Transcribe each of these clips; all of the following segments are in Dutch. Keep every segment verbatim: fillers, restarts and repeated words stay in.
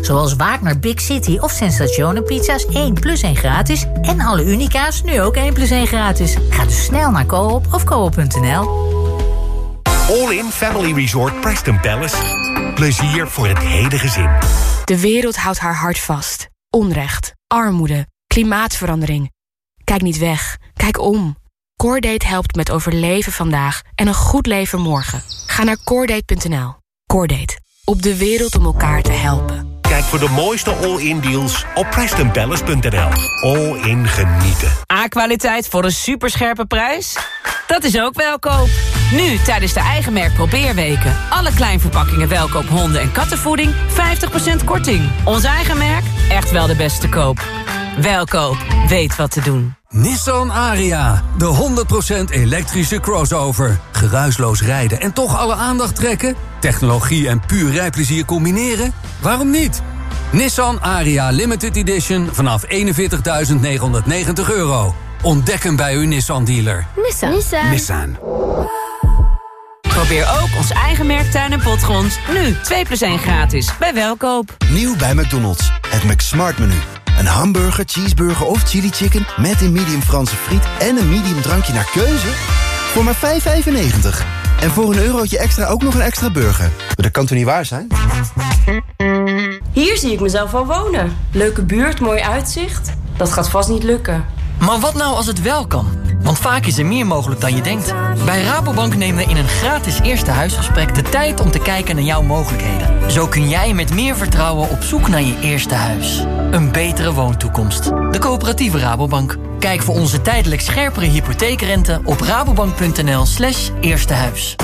Zoals Wagner Big City of Sensazione pizza's één plus één gratis. En alle Unica's nu ook één plus één gratis. Ga dus snel naar Coop of coop punt n l. All-in Family Resort Preston Palace. Plezier voor het hele gezin. De wereld houdt haar hart vast. Onrecht, armoede, klimaatverandering. Kijk niet weg, kijk om. Coordate helpt met overleven vandaag en een goed leven morgen. Ga naar coordate punt n l. Coordate, op de wereld om elkaar te helpen. Kijk voor de mooiste all-in deals op preston palace punt n l. All in genieten. A-kwaliteit voor een superscherpe prijs? Dat is ook Welkoop. Nu tijdens de eigen merk probeerweken. Alle kleinverpakkingen Welkoop honden- en kattenvoeding vijftig procent korting. Ons eigen merk, echt wel de beste koop. Welkoop, weet wat te doen. Nissan Ariya, de honderd procent elektrische crossover. Geruisloos rijden en toch alle aandacht trekken? Technologie en puur rijplezier combineren? Waarom niet? Nissan Ariya Limited Edition vanaf eenenveertigduizend negenhonderdnegentig euro. Ontdek hem bij uw Nissan-dealer. Nissan. Nissan. Nissan. Probeer ook ons eigen merk tuin en potgrond. Nu twee plus één gratis bij Welkoop. Nieuw bij McDonald's. Het McSmart menu. Een hamburger, cheeseburger of chili chicken met een medium Franse friet en een medium drankje naar keuze voor maar vijf vijfennegentig. En voor een eurotje extra ook nog een extra burger. Maar dat kan toch niet waar zijn? Hier zie ik mezelf al wonen. Leuke buurt, mooi uitzicht. Dat gaat vast niet lukken. Maar wat nou als het wel kan? Want vaak is er meer mogelijk dan je denkt. Bij Rabobank nemen we in een gratis eerste huisgesprek de tijd om te kijken naar jouw mogelijkheden. Zo kun jij met meer vertrouwen op zoek naar je eerste huis. Een betere woontoekomst. De coöperatieve Rabobank. Kijk voor onze tijdelijk scherpere hypotheekrente op rabobank punt n l slash eerste huis.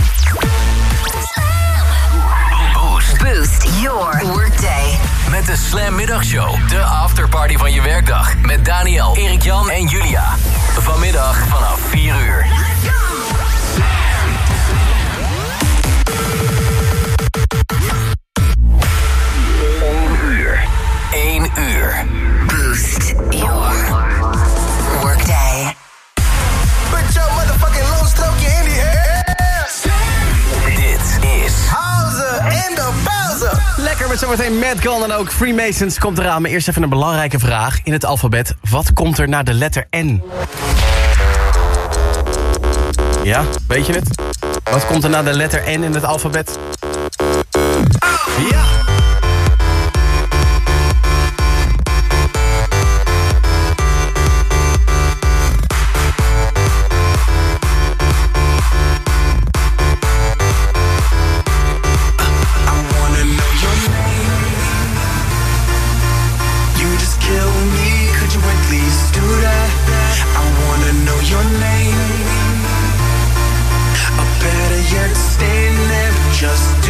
Boost. Boost your workday. Met de Slam Middagshow. De afterparty van je werkdag. Met Daniel, Erik-Jan en Julia. Vanmiddag vanaf vier uur. één uur. één uur. Boost your workday. Put your motherfucking low stroke in the air. Dit is House in the Bowser. Lekker met zometeen Mad Gun en ook Freemasons komt eraan. Maar eerst even een belangrijke vraag in het alfabet. Wat komt er na de letter N? Ja, weet je het? Wat komt er na de letter N in het alfabet? Ja! Just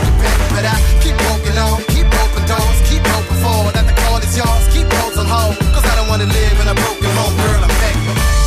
depend. But I keep walking on, keep open doors, keep open for that the call is yours. Keep those on hold, cause I don't wanna live in a broken home, girl. I'm begging.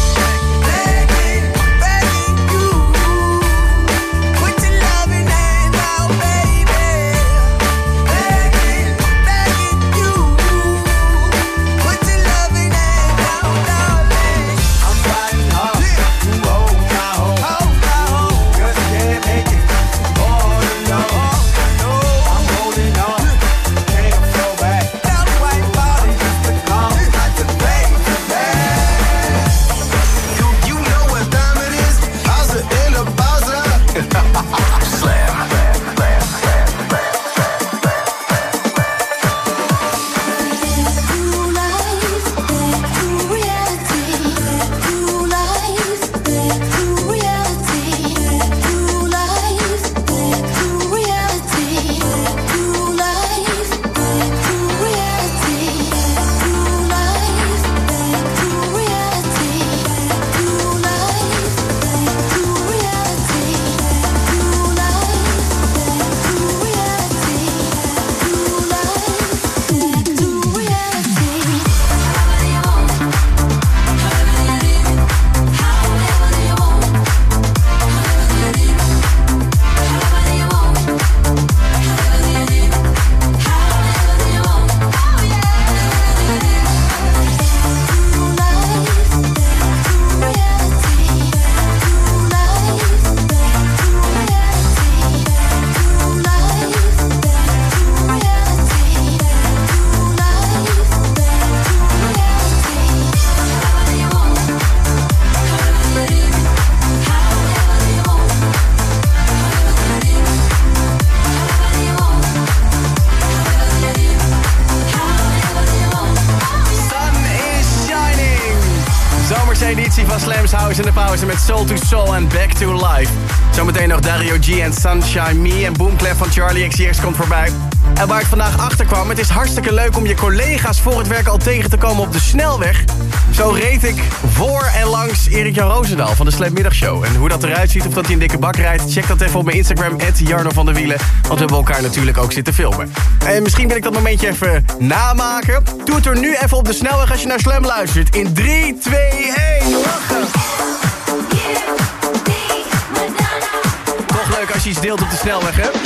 Editie van Slam's House in de pauze met Soul to Soul en Back to Life. Zometeen nog Dario G en Sunshine Me en Boomclap van Charlie X C X komt voorbij. En waar ik vandaag achter kwam, het is hartstikke leuk om je collega's voor het werk al tegen te komen op de snelweg. Zo reed ik voor en langs Erik-Jan Roosendaal van de Slam Middagshow. En hoe dat eruit ziet of dat hij een dikke bak rijdt, check dat even op mijn Instagram, at Jarno van der Wielen. Want we hebben elkaar natuurlijk ook zitten filmen. En misschien wil ik dat momentje even namaken. Doe het er nu even op de snelweg als je naar Slam luistert. In drie, twee, één, lachen! Toch leuk als je iets deelt op de snelweg, hè?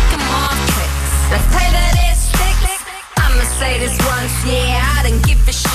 Say this once, yeah, I don't give a shit.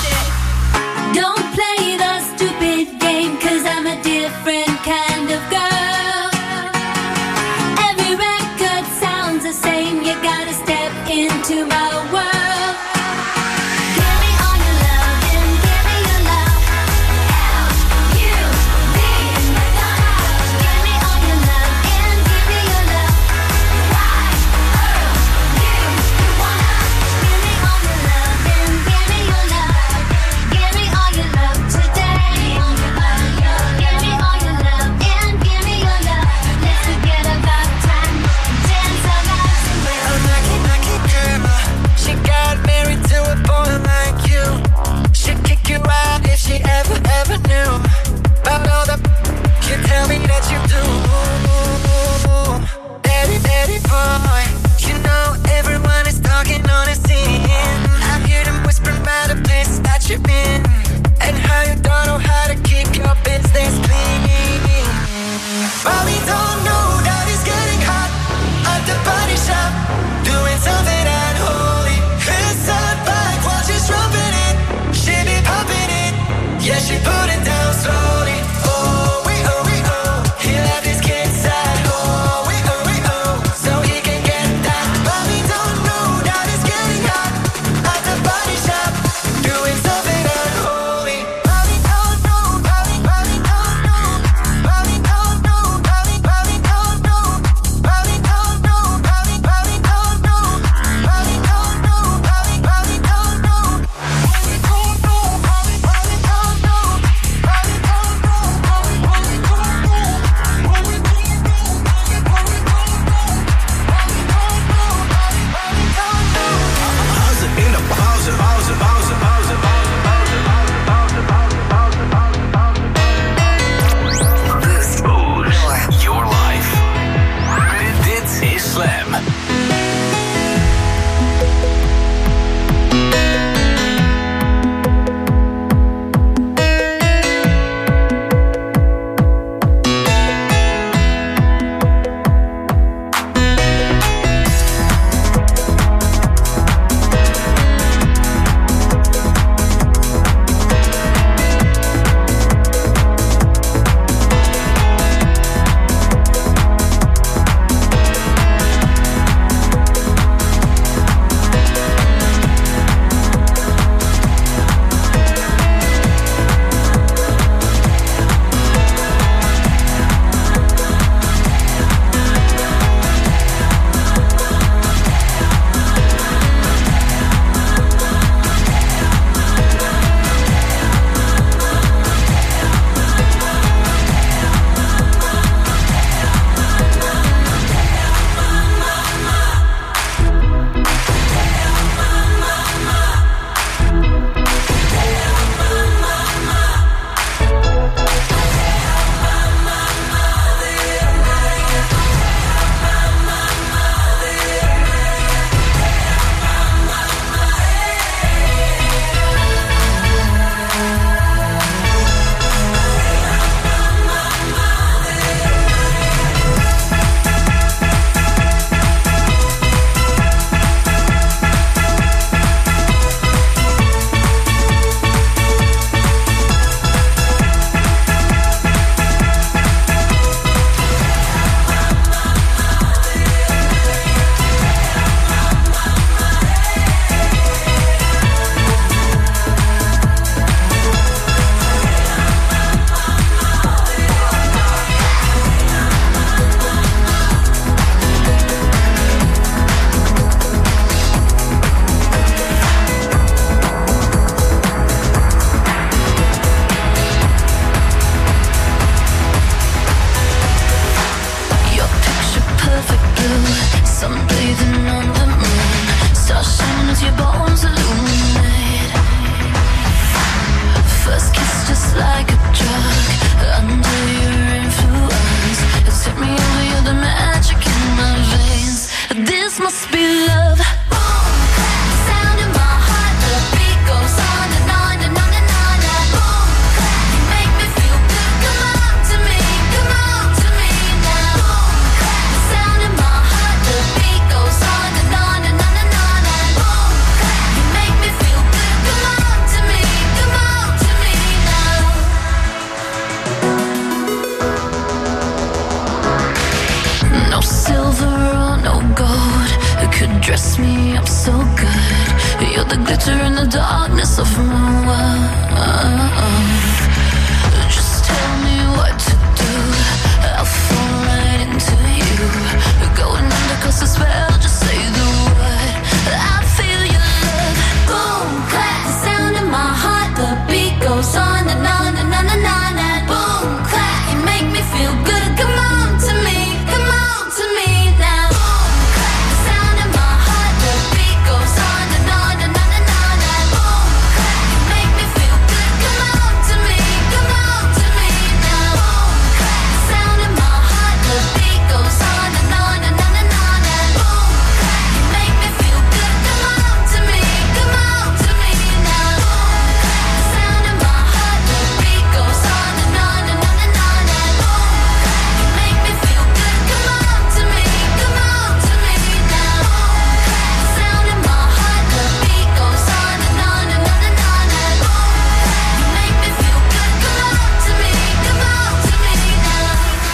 the glitter in the darkness of my world. Just tell me what to do, I'll fall right into you. Going under 'cause the spell, just say the word. I feel your love. Boom, clap, the sound in my heart. The beat goes on and on and on and on. And boom, clap, you make me feel good. Come on to me, come on to me now. Boom, clap, the sound in my heart. The beat goes on and on and on and on. And boom, clap, you make me feel good. Come on to me, come on to me now. Boom, clap, the sound in my heart. The beat goes on and on and on and on. And boom, clap, you make me feel good. Come on to me, come on to me now. Boom, clap, the sound in my heart. The beat goes on and on and on and on. And boom, clap, you make me feel good. Come on to me, come on to me now. Boom, clap, the sound in my heart. The beat goes on and on and on and on. And boom, clap, you make me feel good. Come on to me, come on to me now.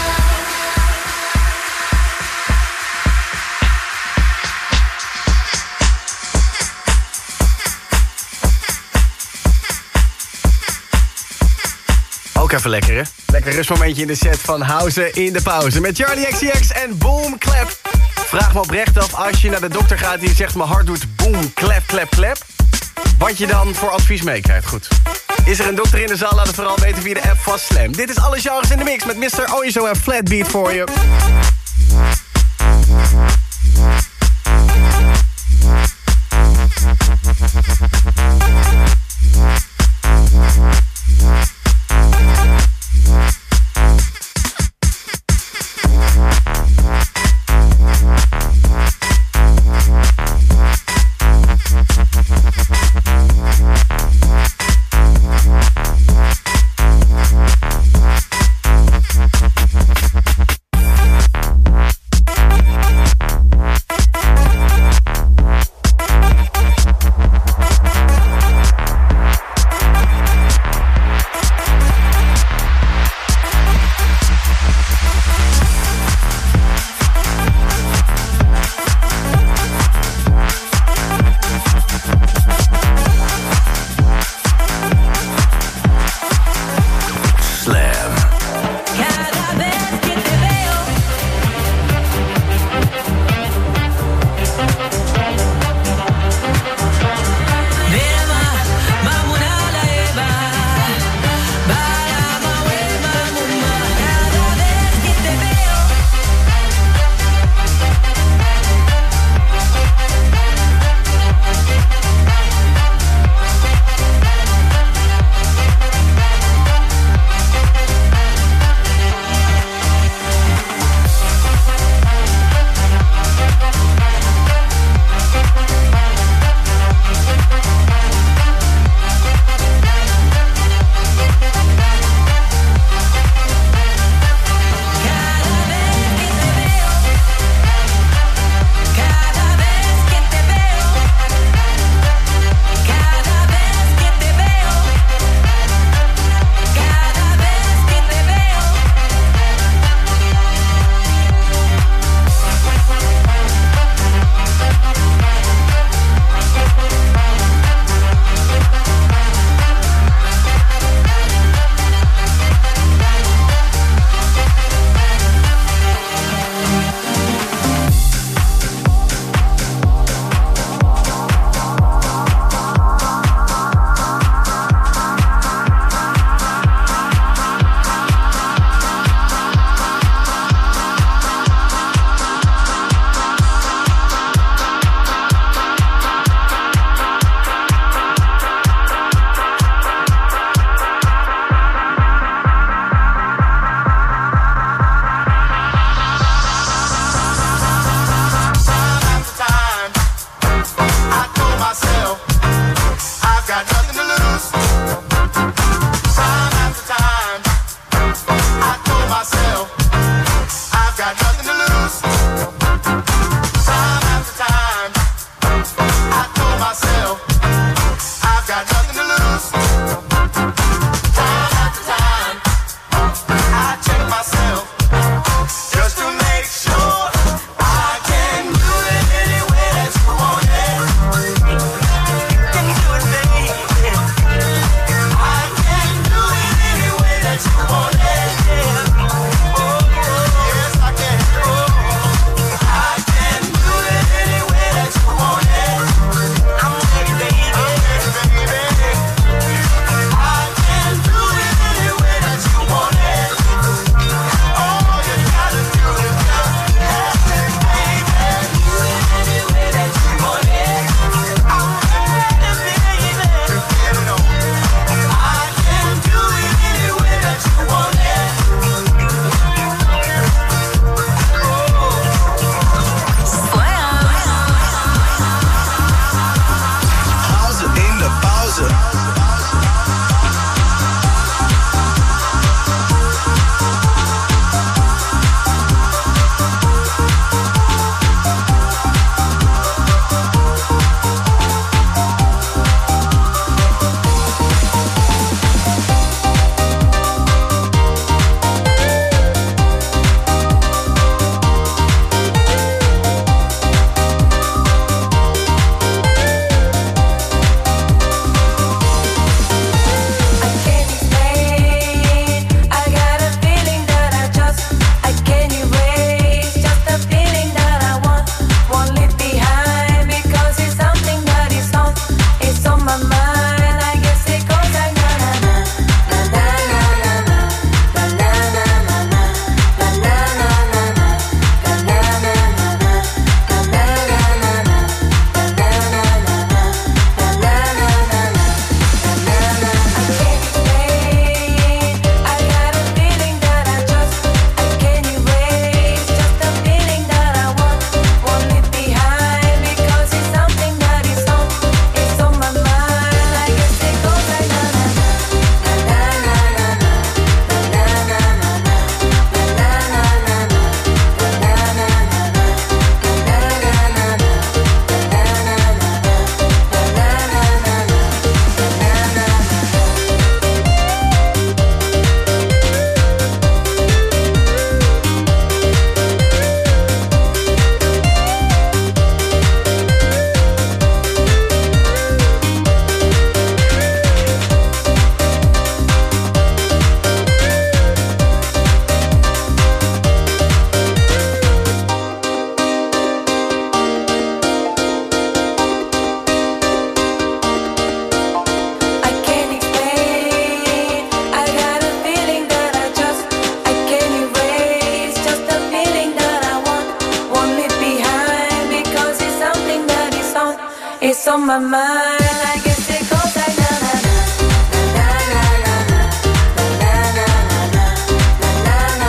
Ook even lekker, hè? Lekker rustmomentje in de set van House in de pauze. Met Charlie X C X en Boom Clap. Vraag me oprecht af, als je naar de dokter gaat die zegt mijn hart doet boom, clap, clap, clap. Wat je dan voor advies meekrijgt. Goed. Is er een dokter in de zaal? Laat het vooral weten via de app van Slam. Dit is Alle Genres in de Mix met mister Oizo en Flatbeat voor je. on my mind. I guess it goes like na na na na na na na na na na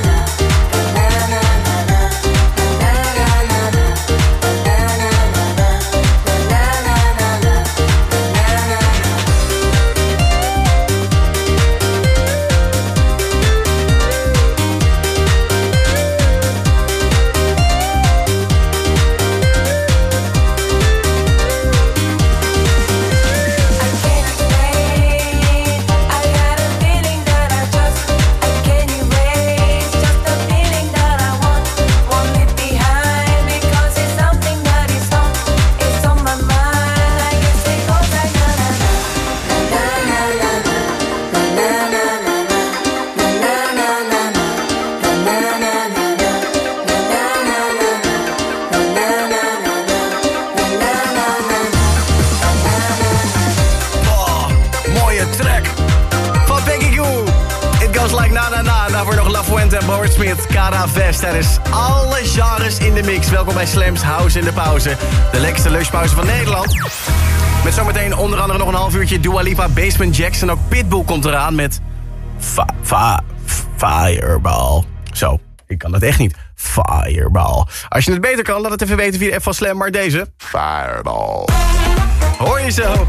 Smith, Cara Vest. Er is alle genres in de mix. Welkom bij Slam's House in de Pauze. De lekkerste lunchpauze van Nederland. Met zometeen onder andere nog een half uurtje Dua Lipa, Basement Jaxx. En ook Pitbull komt eraan met... Fa, fa, Fireball. Zo, ik kan dat echt niet. Fireball. Als je het beter kan, laat het even weten via de app van Slam. Maar deze... Fireball. Hoor je zo.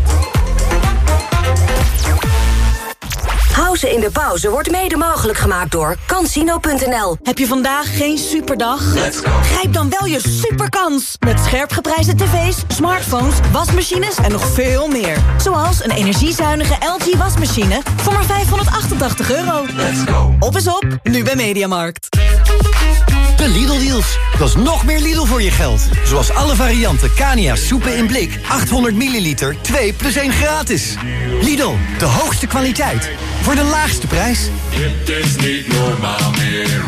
House in de Pauze wordt mede mogelijk gemaakt door Cansino punt n l. Heb je vandaag geen superdag? Grijp dan wel je superkans. Met scherp geprijsde tv's, smartphones, wasmachines en nog veel meer. Zoals een energiezuinige L G wasmachine voor maar vijfhonderdachtentachtig euro. Op is op, nu bij Mediamarkt. De Lidl-deals. Dat is nog meer Lidl voor je geld. Zoals alle varianten Kania soepen in blik. achthonderd milliliter, twee plus één gratis. Lidl, de hoogste kwaliteit. Voor de laagste prijs. Dit is niet normaal meer.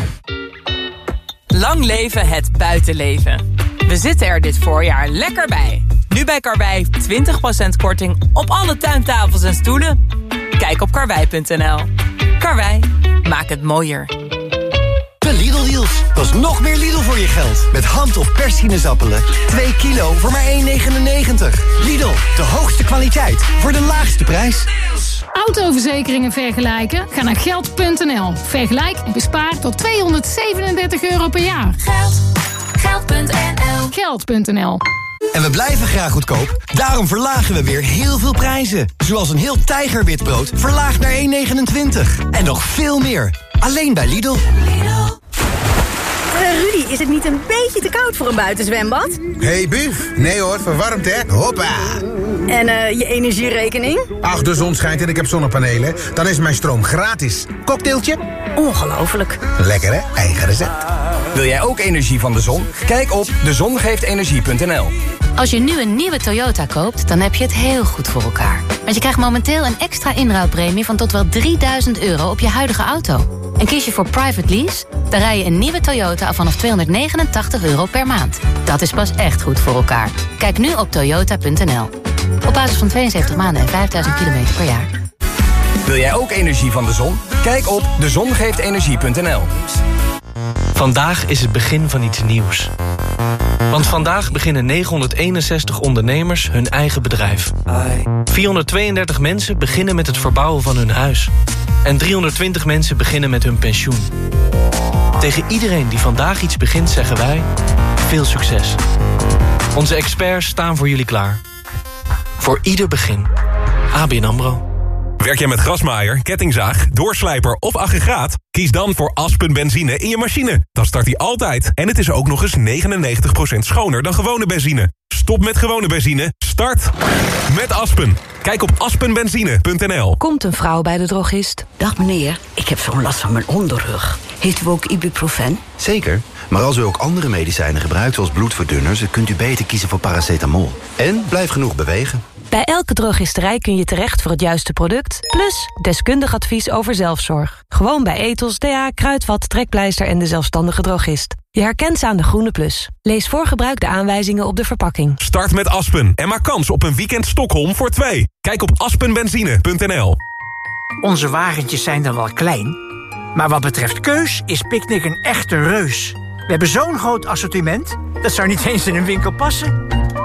Lang leven het buitenleven. We zitten er dit voorjaar lekker bij. Nu bij Karwei twintig procent korting op alle tuintafels en stoelen. Kijk op karwei punt n l. Karwei, maak het mooier. De Lidl-deals. Dat is nog meer Lidl voor je geld. Met hand- of perssinezappelen. twee kilo voor maar één negenennegentig. Lidl, de hoogste kwaliteit. Voor de laagste prijs. Autoverzekeringen vergelijken? Ga naar geld punt n l. Vergelijk en bespaar tot tweehonderdzevenendertig euro per jaar. Geld. Geld punt n l. Geld punt n l. En we blijven graag goedkoop. Daarom verlagen we weer heel veel prijzen. Zoals een heel tijgerwitbrood verlaagd naar één negenentwintig. En nog veel meer. Alleen bij Lidl. Uh, Rudy, is het niet een beetje te koud voor een buitenzwembad? Hey Bief, nee hoor, verwarmd hè, hoppa. En uh, je energierekening? Ach, de zon schijnt en ik heb zonnepanelen, dan is mijn stroom gratis. Cocktailtje? Ongelooflijk. Lekker hè, eigen recept. Wil jij ook energie van de zon? Kijk op de zon geeft energie punt n l. Als je nu een nieuwe Toyota koopt, dan heb je het heel goed voor elkaar. Want je krijgt momenteel een extra inruilpremie van tot wel drieduizend euro op je huidige auto. En kies je voor private lease, dan rij je een nieuwe Toyota af vanaf tweehonderdnegenentachtig euro per maand. Dat is pas echt goed voor elkaar. Kijk nu op toyota punt n l. Op basis van tweeënzeventig maanden en vijfduizend kilometer per jaar. Wil jij ook energie van de zon? Kijk op de zon geeft energie punt n l. Vandaag is het begin van iets nieuws. Want vandaag beginnen negenhonderdeenenzestig ondernemers hun eigen bedrijf. vierhonderdtweeëndertig mensen beginnen met het verbouwen van hun huis. En driehonderdtwintig mensen beginnen met hun pensioen. Tegen iedereen die vandaag iets begint zeggen wij... veel succes. Onze experts staan voor jullie klaar. Voor ieder begin. A B N AMRO. Werk jij met grasmaaier, kettingzaag, doorslijper of aggregaat? Kies dan voor Aspen benzine in je machine. Dan start hij altijd. En het is ook nog eens negenennegentig procent schoner dan gewone benzine. Stop met gewone benzine. Start met Aspen. Kijk op aspen benzine punt n l. Komt een vrouw bij de drogist. Dag meneer, ik heb zo'n last van mijn onderrug. Heeft u ook ibuprofen? Zeker, maar als u ook andere medicijnen gebruikt zoals bloedverdunners... kunt u beter kiezen voor paracetamol. En blijf genoeg bewegen. Bij elke drogisterij kun je terecht voor het juiste product... plus deskundig advies over zelfzorg. Gewoon bij Ethos, D A, Kruidvat, Trekpleister en de zelfstandige drogist. Je herkent ze aan de groene plus. Lees voor gebruik de aanwijzingen op de verpakking. Start met Aspen en maak kans op een weekend Stockholm voor twee. Kijk op aspen benzine punt n l. Onze wagentjes zijn dan wel klein... maar wat betreft keus is Picnic een echte reus. We hebben zo'n groot assortiment... dat zou niet eens in een winkel passen...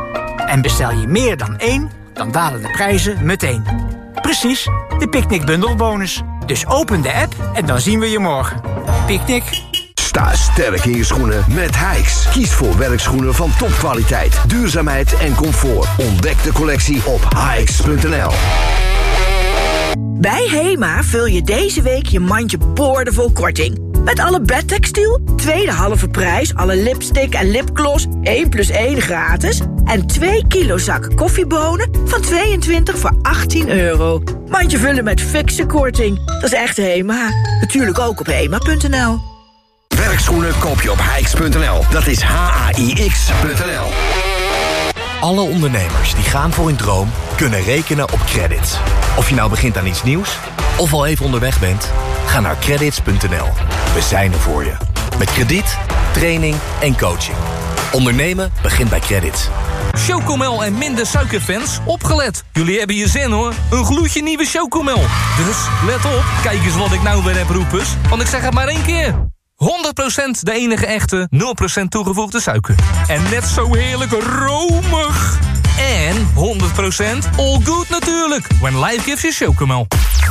En bestel je meer dan één, dan dalen de prijzen meteen. Precies, de Picnic Bundlebonus. Dus open de app en dan zien we je morgen. Picnic. Sta sterk in je schoenen met Hijks. Kies voor werkschoenen van topkwaliteit, duurzaamheid en comfort. Ontdek de collectie op hijks punt n l. Bij HEMA vul je deze week je mandje boordevol korting. Met alle bedtextiel, tweede halve prijs, alle lipstick en lipgloss, één plus één gratis. En twee kilo zak koffiebonen van tweeëntwintig voor achttien euro. Mandje vullen met fikse korting. Dat is echt HEMA. Natuurlijk ook op hema punt n l. Werkschoenen koop je op hijks punt n l. Dat is H A I X punt n l. Alle ondernemers die gaan voor hun droom kunnen rekenen op credits. Of je nou begint aan iets nieuws of al even onderweg bent, ga naar credits punt n l. We zijn er voor je. Met krediet, training en coaching. Ondernemen begint bij Credits. Chocomel en minder suikerfans, opgelet. Jullie hebben je zin hoor. Een gloedje nieuwe Chocomel. Dus let op, kijk eens wat ik nou weer heb roepers. Want ik zeg het maar één keer. honderd procent de enige echte, nul procent toegevoegde suiker. En net zo heerlijk romig. En honderd procent all good natuurlijk. When life gives you Chocomel.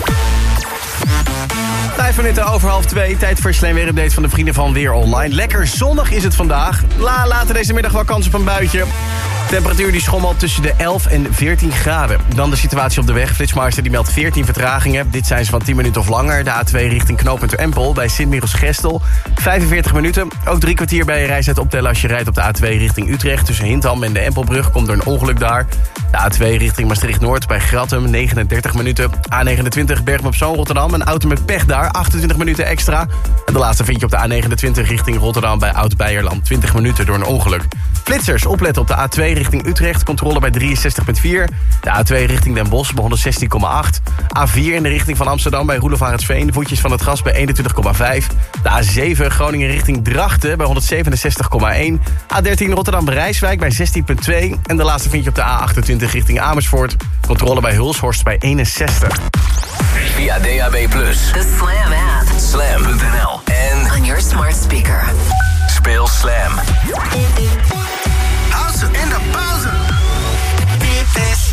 Vijf minuten over half twee. Tijd voor Slam weer update van de vrienden van Weer Online. Lekker zonnig is het vandaag. La, later deze middag wel kans op een buitje. Temperatuur die schommelt tussen de elf en veertien graden. Dan de situatie op de weg. Flitsmeister die meldt veertien vertragingen. Dit zijn ze van tien minuten of langer. De A twee richting knooppunt Empel bij Sint-Michiels-Gestel. vijfenveertig minuten. Ook drie kwartier bij je reistijd optellen als je rijdt op de A twee richting Utrecht. Tussen Hintham en de Empelbrug komt er een ongeluk daar. De A twee richting Maastricht-Noord bij Grattum, negenendertig minuten. A negenentwintig Bergen op Zoom Rotterdam. Een auto met pech daar, achtentwintig minuten extra. En de laatste vind je op de A negenentwintig richting Rotterdam bij Oud-Beierland. twintig minuten door een ongeluk. Flitsers, opletten op de A twee richting Utrecht. Controle bij drieënzestig komma vier. De A twee richting Den Bosch bij honderdzestien komma acht. A vier in de richting van Amsterdam bij Roelofarensveen. Voetjes van het gas bij eenentwintig komma vijf. De A zeven Groningen richting Drachten bij honderdzevenenzestig komma één. A dertien Rotterdam-Rijswijk bij zestien komma twee. En de laatste vind je op de A achtentwintig richting Amersfoort. Controle bij Hulshorst bij eenenzestig. Via D A B plus, the Slam app, slam punt n l en on your smart speaker. Speel Slam. House in de pauze. Dit is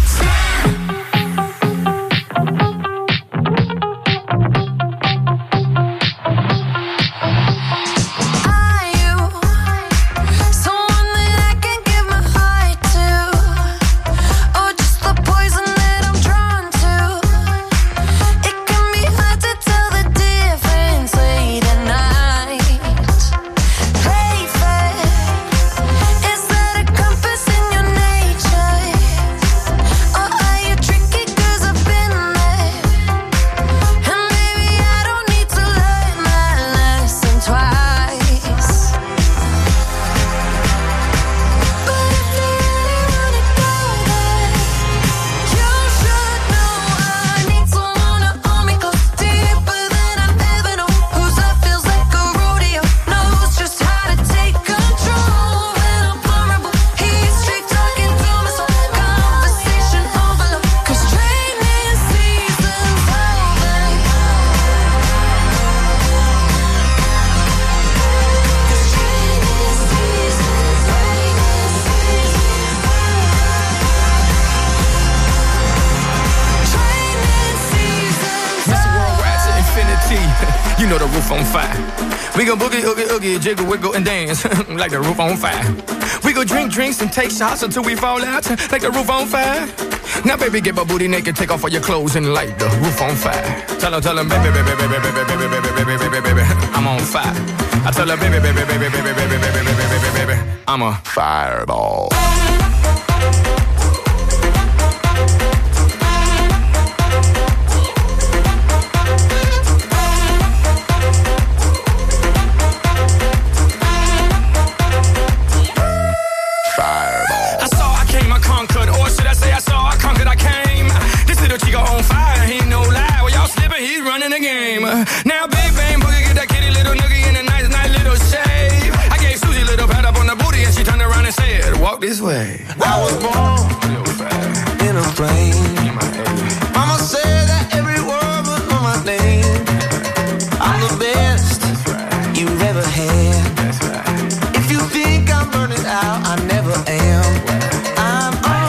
You know the roof on fire. We go boogie, oogie, oogie, jiggle, wiggle, and dance like the roof on fire. We go drink drinks and take shots until we fall out like the roof on fire. Now, baby, get my booty naked, take off all your clothes and light the roof on fire. Tell her, tell her, baby, baby, baby, baby, baby, baby, baby, baby, baby, baby, I'm on fire. I tell her, baby, baby, baby, baby, baby, baby, baby, baby, baby, baby, I'm a fireball. Now big bang boogie, get that kitty little noogie in a nice, nice little shave. I gave Susie a little pat up on the booty and she turned around and said, walk this way. I was born in a plane. Mama said that every word was on my name. I'm the best you've ever had. If you think I'm burning out, I never am. I'm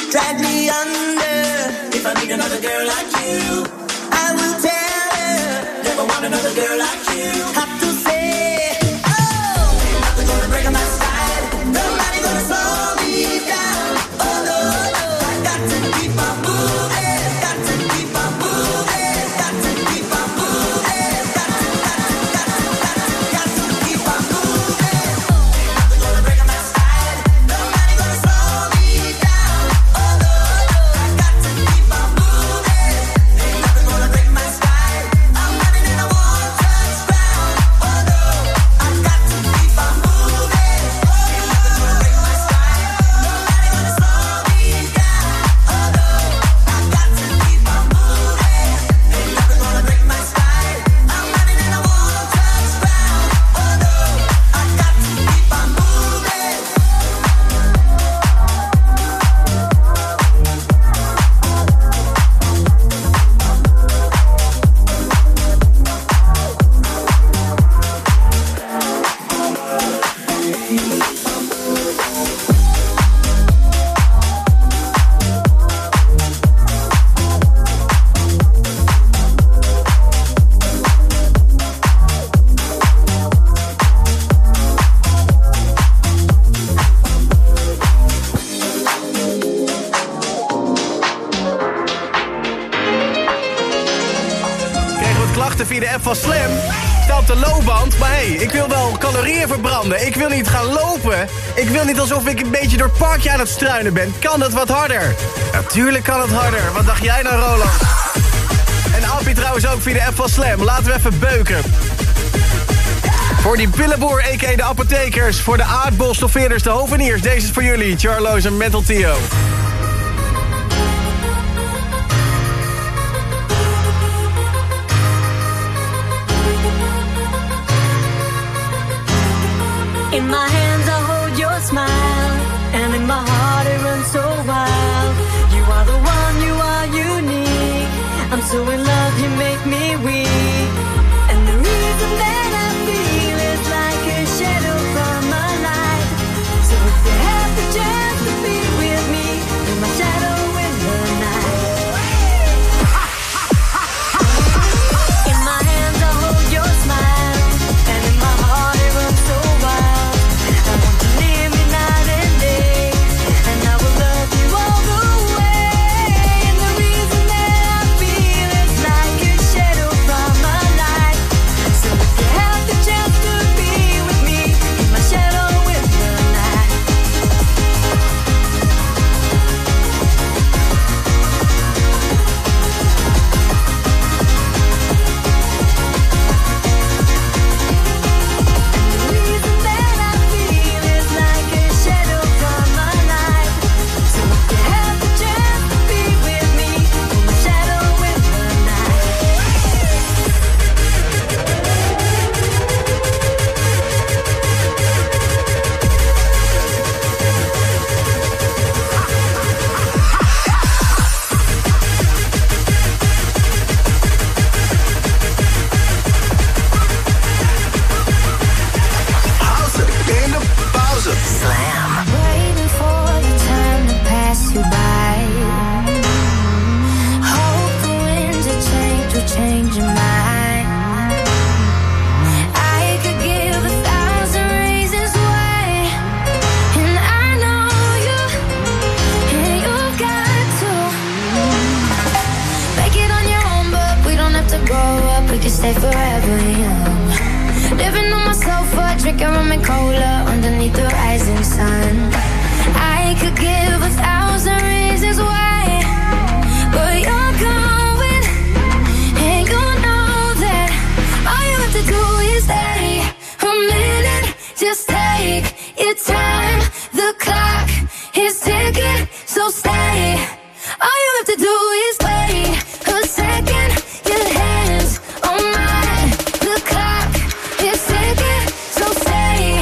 drag me under. If I meet another girl like you, I will tell her, never want another girl like you. Have to say, oh, ain't nothing gonna break my stride. Nobody gonna slow me down. Oh no, no, I got to keep on moving. Got to keep on moving. Got to keep on moving. Got to, got to, got to, got to, got to keep on moving. Ain't nothing gonna break my stride. Nobody gonna slow me down. Oh no, no, I got to keep on moving. Ain't nothing gonna break my stride. I'm running in a one-touch ground. Oh no, I got to keep on moving. Ain't nothing gonna break my stride. Nobody gonna slow me down. Oh no, I got to keep on moving. Ain't nothing gonna break my stride. I'm running in a one-touch ground. Oh no, I got to keep on moving. Kregen wat klachten via de app van Slam. Sta op de loopband, maar hé, hey, ik wil wel calorieën verbranden. Ik wil niet gaan lopen. Ik wil niet alsof ik een beetje door het parkje aan het struinen ben. Kan dat wat harder? Natuurlijk kan het harder. Wat dacht jij nou, Roland? En Appie trouwens ook via de app van Slam. Laten we even beuken. Voor die pillenboer, a k a de apothekers. Voor de aardbolstoffeerders, de hoveniers. Deze is voor jullie, Charlo's en Mental Theo. In my hands I hold your smile, and in my heart it runs so wild. You are the one, you are unique. I'm so in love, you make me weak. And the reason that I feel is like a shadow from my life. So if you have the chance to be with me, be my shadow in the night. In my hands I hold your smile, and in my heart it runs so wild. I want you near me night and day, and I will love you all the way. And the reason that I feel is like a shadow from my life. So if you have the chance to be with me, be my shadow in the night. And the reason that I feel is like a shadow from my life. So if you have the chance to be with me, be my shadow in the Pauze in de pauze. Slam. Waiting for the time to pass you by. Hope the winds of change will change your mind. I could give a thousand reasons why, and I know you, and you've got to make it on your own. But we don't have to grow up, we can stay forever young. Living on my sofa, drinking rum and cola underneath the rising sun. I could give a thousand reasons why, but you're going, and you know that all you have to do is stay a minute. Just take your time, the clock is ticking, so stay. All you have to do is wait a second. Your hands on mine, the clock is ticking, so stay.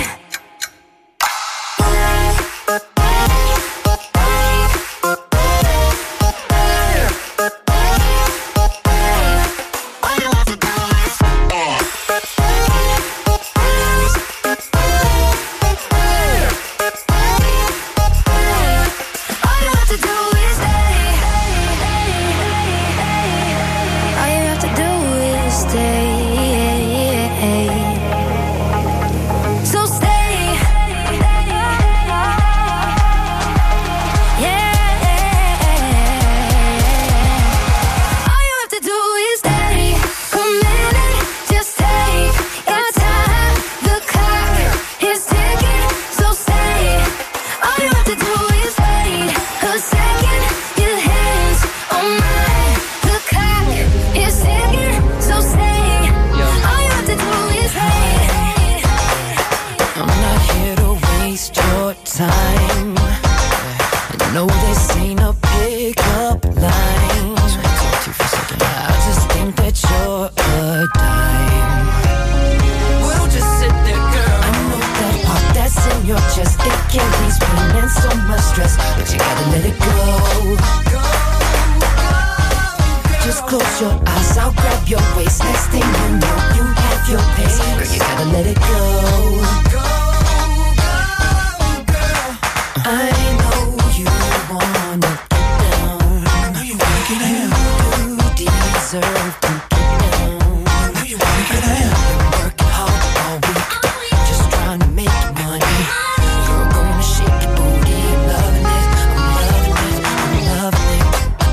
causing so much stress, but you gotta let it go. Just close your eyes, I'll grab your waist. Next thing you know, you have your pace. Girl, you gotta let it go. I know you wanna get down. Know you wanna get down. You deserve to get down. Know you wanna get down. You're working hard all week, just trying to make money. You're gonna shake your booty. I'm loving it, I'm loving it, I'm loving it.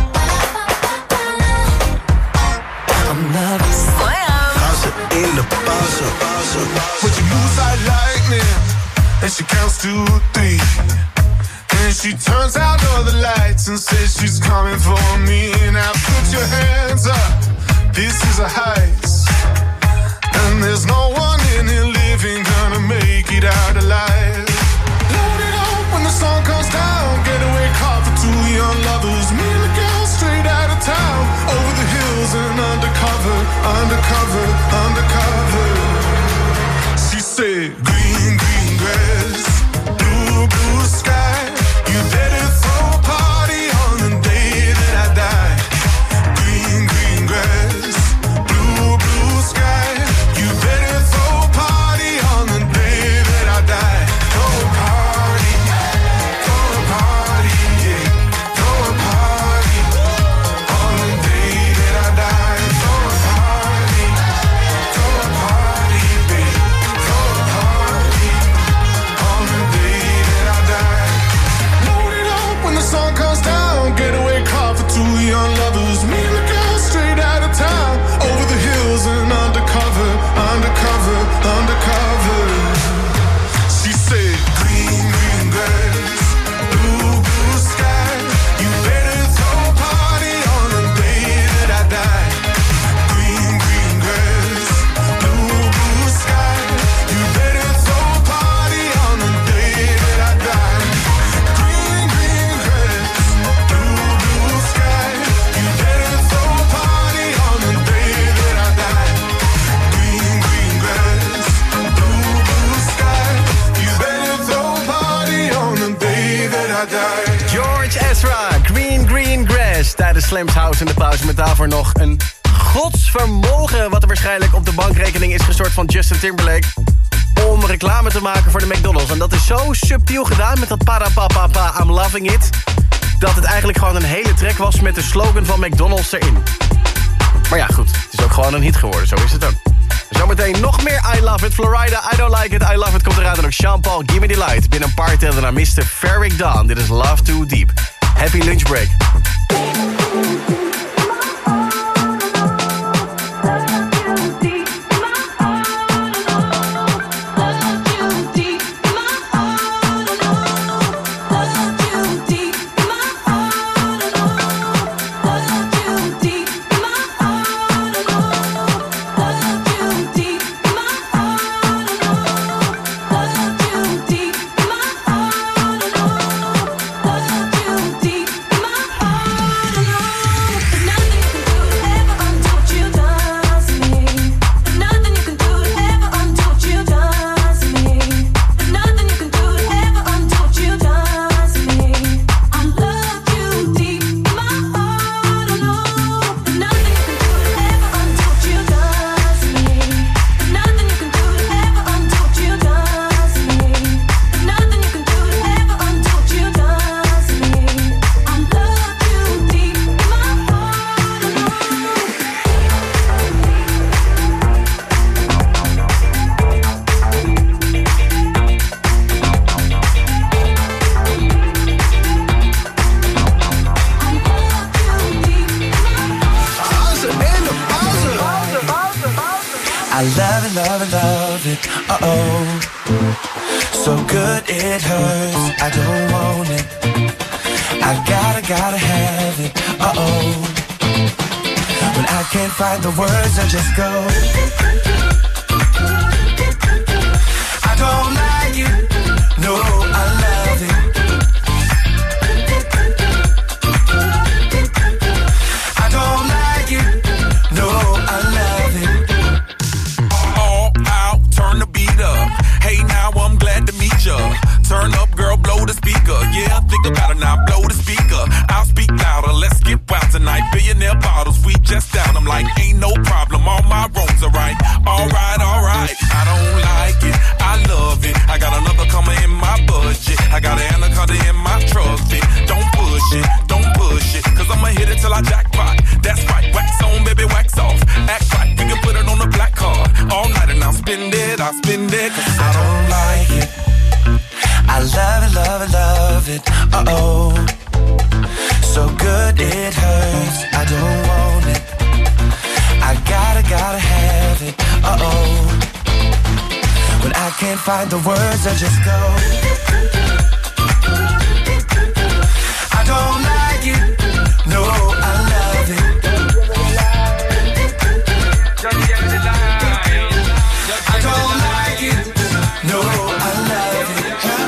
I'm loving it. House in the bossa, bossa. When she moves like lightning, and she counts to three. And she turns out all the lights and says she's coming for me. Now put your hands up, this is a heist. And there's no one in here living gonna make it out alive. Load it up when the sun comes down. Getaway car for two young lovers. Me and the girl straight out of town. Over the hills and undercover, undercover, undercover. She said, green, green grass, blue, blue sky. You better throw a party on the day that I die. Green, green grass, blue, blue sky. You better throw a party on the day that I die. Throw a party, throw a party, yeah. Throw a party on the day that I die. Throw a party, throw a party, babe. Throw a party on the day that I die. When the sun comes down, getaway car for two young lovers. Me and the girl straight out of town. Over the hills and undercover, undercover, undercover. She said, green, green grass, blue, blue sky. You better throw a party on the day that I die. Green, green grass, blue, blue sky. You better throw a party on the day that I die. Green, green grass, blue, blue sky. You better throw a party on the day that I die. Green, green grass, blue, blue sky. You better throw a party on the day that I die. George Ezra, Green Green Grass. Tijdens Slam's House in de pauze met daarvoor nog een godsvermogen wat er waarschijnlijk op de bankrekening is gestort van Justin Timberlake om reclame te maken voor de McDonald's. En dat is zo subtiel gedaan met dat parapapapa I'm loving it, dat het eigenlijk gewoon een hele track was met de slogan van McDonald's erin. Maar ja, goed, het is ook gewoon een hit geworden, zo is het ook. Zometeen nog meer I Love It. Florida, I Don't Like It, I Love It komt eraan. En ook Sean Paul, Give Me The Light. Binnen een paar tellen naar mister Ferric Dawn. Dit is Love Too Deep. Happy lunch break. I love it, love it, love it, uh-oh. So good it hurts, I don't want it. I gotta, gotta have it, uh-oh. When I can't find the words, I just go. I don't like it, no, I love it. I don't like it, no, I love it. All out, turn the beat up. Hey, now I'm glad to meet ya. Turn up, girl, blow the speaker. feeling it, 'cause I don't like it. I love it, love it, love it, uh-oh. So good it hurts, I don't want it. I gotta, gotta have it, uh-oh. When I can't find the words, I just go. I don't like it, no, I love it. Just give me the line. I don't like it, no, I love it. I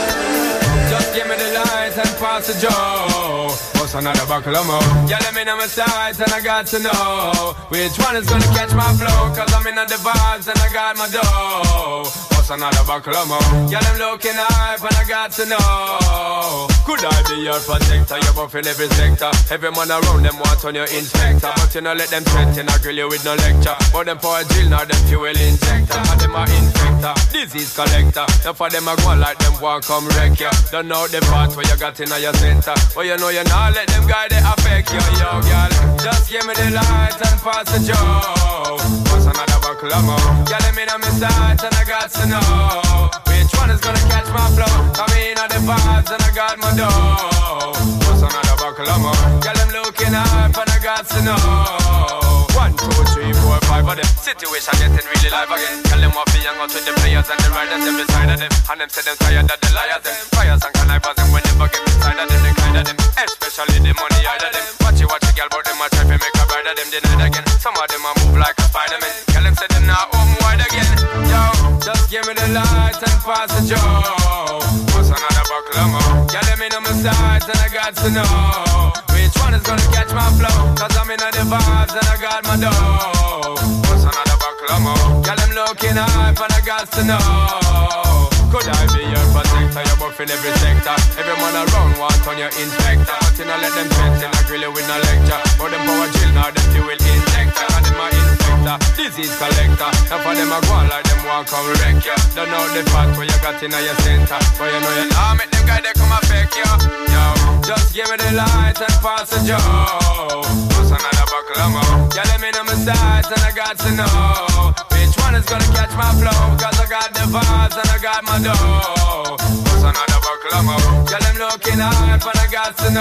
love it. Just give me the light and pass the joe. What's another buckle of more? Yeah, let me know my sides and I got to know which one is gonna catch my flow. Cause I'm in the vibes and I got my dough. What's another buckle of more? Yeah, I'm looking hype and I got to know. Could I be your protector? You're buffing every sector. Every man around them want on your inspector. But you know let them threaten, I grill you with no lecture. But them for a drill, now them fuel injector. And them a infector, disease collector. Now for them a go like them want come wreck you. Don't know the part where you got in your center. But you know you not let them guys they affect you, yo, girl. Just give me the light and pass the joe. What's another buckle of more? Yeah, let me know my sights and I got to know which one is gonna catch my flow. Come in on the vibes and I got my dough. What's another buckle of more? Girl, I'm looking up and I got to know. One, two, three, four, five of them. Situation getting really live again. Tell them what be young out with the players and the riders them beside of them. And them say them tired of the liars them. Fires and connivers them whenever get inside of them. They kind of them, especially the money out of them. Watch it, watch it, girl, but them a try to make a bride of them denied again. Some of them a move like a Spider-Man. Tell them say them not home wide again. Yo, just give me the light and pass the joe. What's another buckle of more? Yeah, let me know my sides and I got to know which one is gonna catch my flow. Cause I'm in the vibes and I got my dough. What's another buckle of more? Yeah, I'm looking hype and I got to know. Could I be your protector? You're buffing every sector. Every man around want on your inspector. But you know let them threaten, I grill you with no lecture. But them power drill, now them fuel injector. And them a infector, disease collector. Now for them a go on like them want come wreck you. Don't know the fact where you got in your center. But you know you nah make them guys they come affect you. Yo, just give me the light and pass the joe. What's another buckle of more? Yeah, let me know my sights and I got to know which one is gonna catch my flow. Cause I got the vibes and I got my dough. What's another buckle of more? Yeah, them looking hype and I got to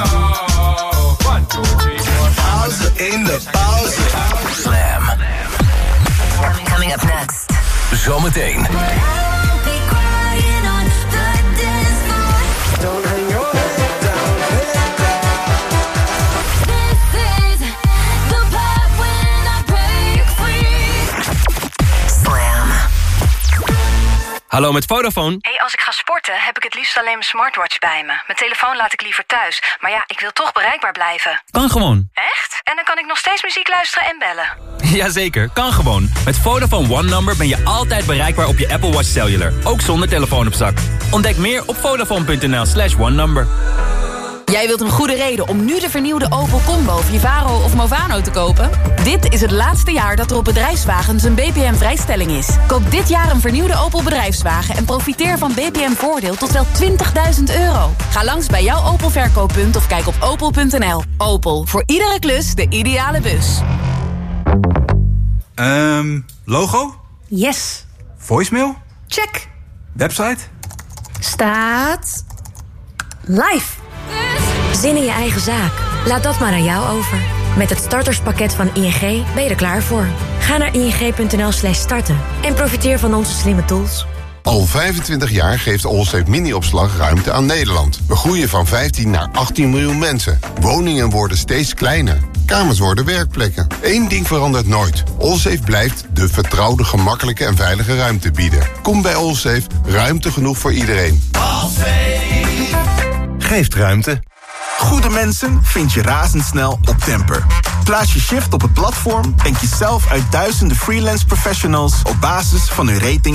know. One, two, three, four, five. Pauze in de pauze. Slam. Coming up next. Zometeen. Don't hang your head down, head This is the part when I break free. Slam. Hallo, met Vodafone. Hey, als ik ga sporten heb ik het liefst alleen mijn smartwatch bij me. Mijn telefoon laat ik liever thuis. Maar ja, ik wil toch bereikbaar blijven. Kan gewoon. Echt? En dan kan ik nog steeds muziek luisteren en bellen? Jazeker, kan gewoon. Met Vodafone One Number ben je altijd bereikbaar op je Apple Watch Cellular. Ook zonder telefoon op zak. Ontdek meer op vodafone.nl slash one number. Jij wilt een goede reden om nu de vernieuwde Opel Combo, Vivaro of Movano te kopen? Dit is het laatste jaar dat er op bedrijfswagens een B P M-vrijstelling is. Koop dit jaar een vernieuwde Opel bedrijfswagen en profiteer van B P M-voordeel tot wel twintigduizend euro. Ga langs bij jouw Opel verkooppunt of kijk op opel punt n l. Opel, voor iedere klus de ideale bus. Ehm, um, logo? Yes. Voicemail? Check. Website? Staat live. Zin in je eigen zaak? Laat dat maar aan jou over. Met het starterspakket van I N G ben je er klaar voor. Ga naar ing.nl slash starten en profiteer van onze slimme tools. Al vijfentwintig jaar geeft Allsafe Mini-opslag ruimte aan Nederland. We groeien van vijftien naar achttien miljoen mensen. Woningen worden steeds kleiner. Kamers worden werkplekken. Eén ding verandert nooit. Allsafe blijft de vertrouwde, gemakkelijke en veilige ruimte bieden. Kom bij Allsafe, ruimte genoeg voor iedereen. Allsafe geeft ruimte. Goede mensen vind je razendsnel op Temper. Plaats je shift op het platform en kies zelf uit duizenden freelance professionals op basis van hun rating